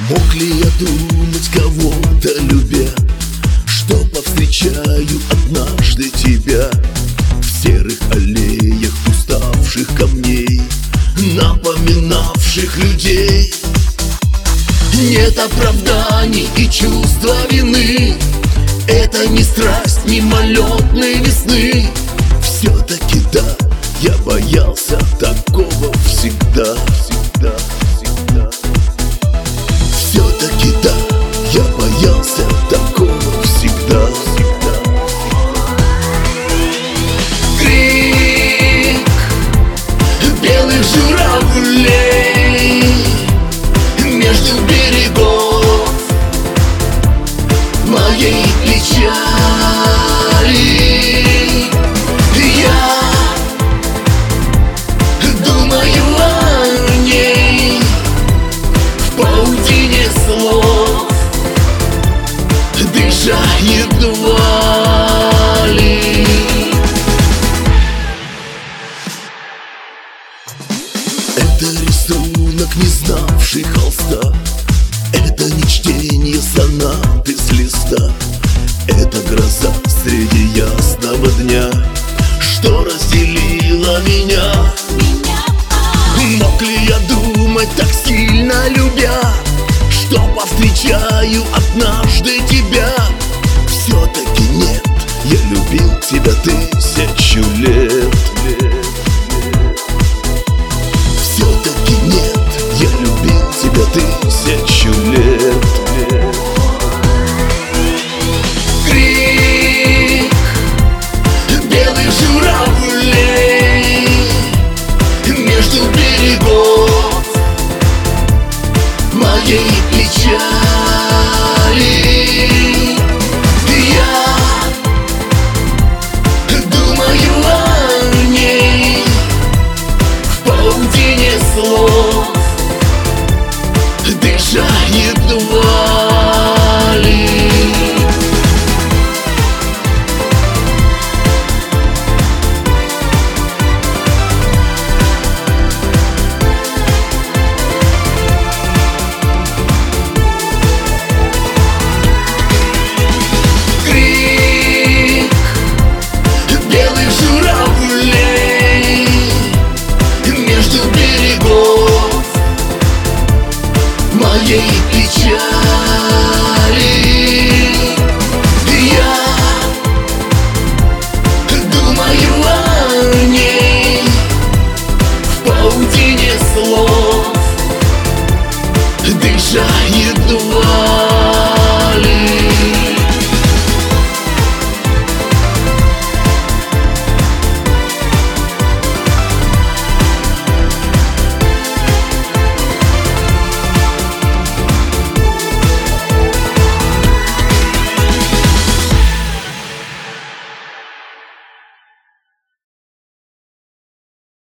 Мог ли я думать, кого-то любя, что повстречаю однажды тебя в серых аллеях уставших камней, напоминавших людей? Нет оправданий и чувства вины, это не страсть мимолетной весны. Все-таки да, я боялся такого всегда, всегда, всегда. Все-таки да, я боялся такого всегда, всегда. Крик белых журавлей между берегов моей печали. Я думаю о ней в паутине слов, дыша едва ли. Это рисунок, не знавший холста, это не чтение сонаты с листа, это гроза среди ясного дня, что разделила меня. Мог ли я думать так сильно любя, что повстречаю однажды тебя? Все-таки нет, я любил тебя 1000 лет. Все-таки нет, я любил тебя 1000 лет. Крик белых журавлей между берегов моей печали. Я думаю о ней в паутине слов, дыша едва ли. Крик белых журавлей между берегов моей печали. Я думаю о ней в паутине слов, дыша едва